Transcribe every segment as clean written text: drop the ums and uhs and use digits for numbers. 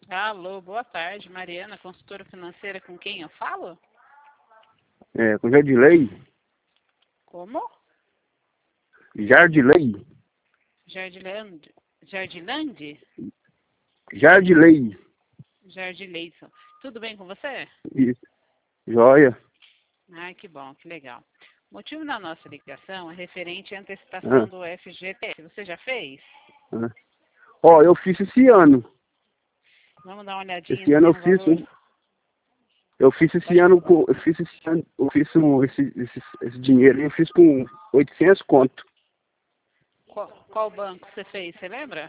Alô, boa tarde, Mariana, consultora financeira, com quem eu falo? Com Jardilei. Como? Jardilei. Jardilândia? Jardilândia? Jardilei. Jardileison. Tudo bem com você? Isso. Joia. Ai, que bom, que legal. O motivo da nossa ligação é referente à antecipação Ah, do FGTS. Você já fez? ah. Ó, eu fiz esse ano. Vamos dar uma olhadinha Esse se ano tem eu um fiz. valor. Eu fiz esse Pode... ano com. Eu fiz esse dinheiro aí, eu fiz com 800 conto. Qual banco você fez? Você lembra?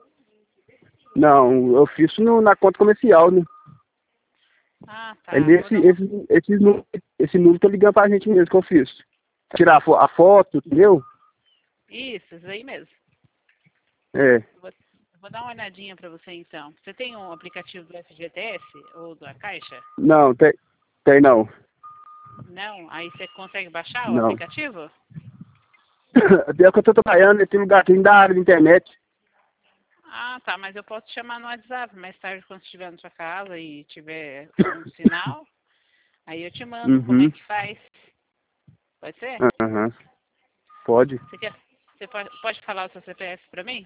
Não, eu fiz na conta comercial, né? Ah, É tá. Vou dar uma... esse número tá ligando pra gente mesmo que eu fiz. Tirar a foto, entendeu? Isso aí mesmo. É. Vou dar uma olhadinha para você então. Você tem um aplicativo do FGTS ou da Caixa? Não, tem não. Não? Aí você consegue baixar o Não. aplicativo? Até que eu tô trabalhando nesse lugar aqui da área da internet. Ah, tá, mas eu posso te chamar no WhatsApp mais tarde quando estiver na sua casa e tiver um sinal. Aí eu te mando como é Uhum. que faz. Pode ser? Aham. Pode. Você pode falar o seu CPF para mim?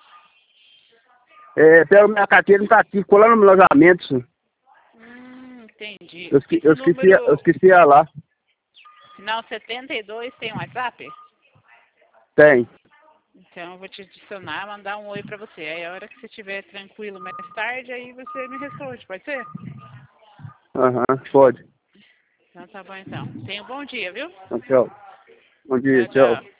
Pela minha carteira não tá aqui, ficou lá no meu alojamento. Entendi. Eu Esse esqueci, eu número, esqueci ela lá. final 72, tem um WhatsApp? Tem. Então eu vou te adicionar, mandar um oi para você. Aí a hora que você estiver tranquilo mais tarde, aí você me responde, pode ser? Aham, pode. Então tá bom então. Tenha um bom dia, viu? Então, tchau. Bom dia, Tchau, tchau. tchau.